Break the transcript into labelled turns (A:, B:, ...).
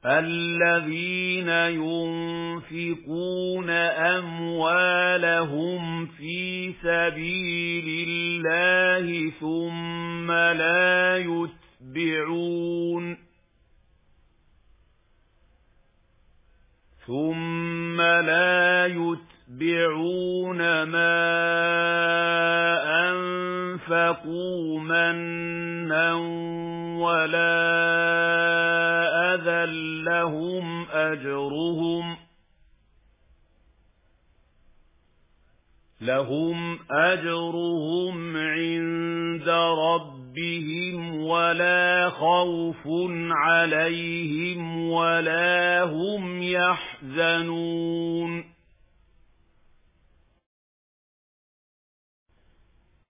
A: الذين ينفقون أموالهم في سبيل الله ثم لا يتبعون ما أنفقوا منا ولا أذى لهم أجرهم عند ربهم ولا خوف عليهم ولا هم يحزنون